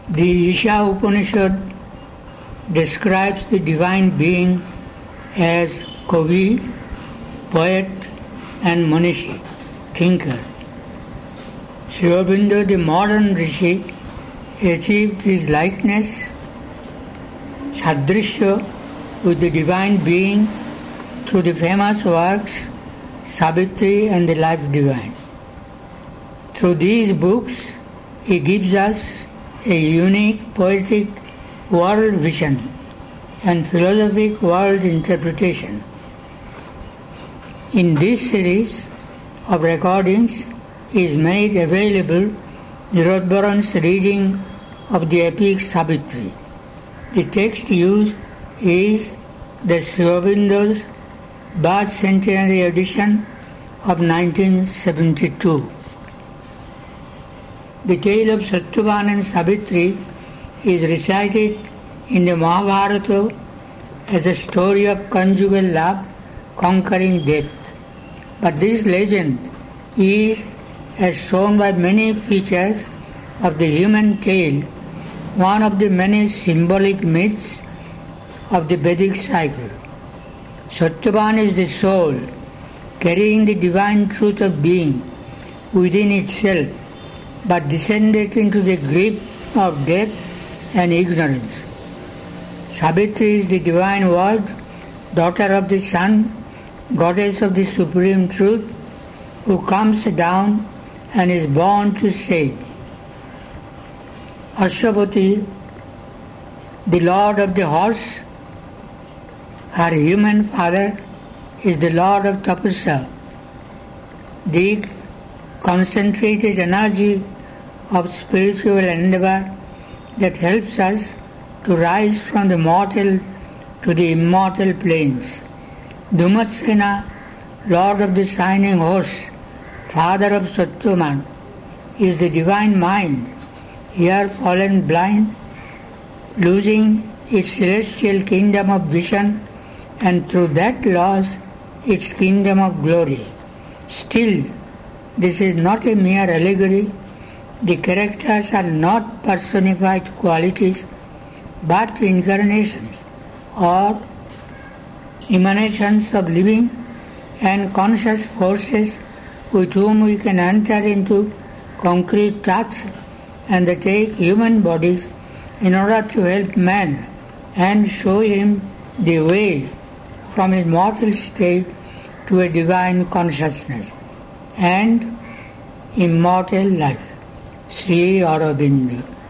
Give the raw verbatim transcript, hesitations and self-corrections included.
The Isha Upanishad describes the divine being as Kavi, poet, and Manishi, thinker. Sri Aurobindo, the modern Rishi, achieved his likeness, Sadrishya, with the divine being through the famous works Savitri and the Life Divine. Through these books, he gives us a unique poetic world vision and philosophic world interpretation. In this series of recordings is made available Nirodbaran's reading of the epic Savitri. The text used is the Sri Aurobindo's birth centenary edition of nineteen seventy-two. The tale of Satyavan and Savitri is recited in the Mahabharata as a story of conjugal love conquering death. But this legend is, as shown by many features of the human tale, one of the many symbolic myths of the Vedic cycle. Satyavan is the soul carrying the divine truth of being within itself, but descended into the grip of death and ignorance. Savitri is the divine word, daughter of the sun, goddess of the supreme truth, who comes down and is born to save. Ashwapati, the lord of the horse, her human father, is the lord of tapasya, the concentrated energy of spiritual endeavor that helps us to rise from the mortal to the immortal planes. Dhumatsena, lord of the shining horse, father of Satyavan, is the divine mind, here fallen blind, losing its celestial kingdom of vision and through that loss its kingdom of glory. Still, this is not a mere allegory. The characters are not personified qualities, but incarnations or emanations of living and conscious forces with whom we can enter into concrete touch and they take human bodies in order to help man and show him the way from his mortal state to a divine consciousness and immortal life. Sri Aurobindo.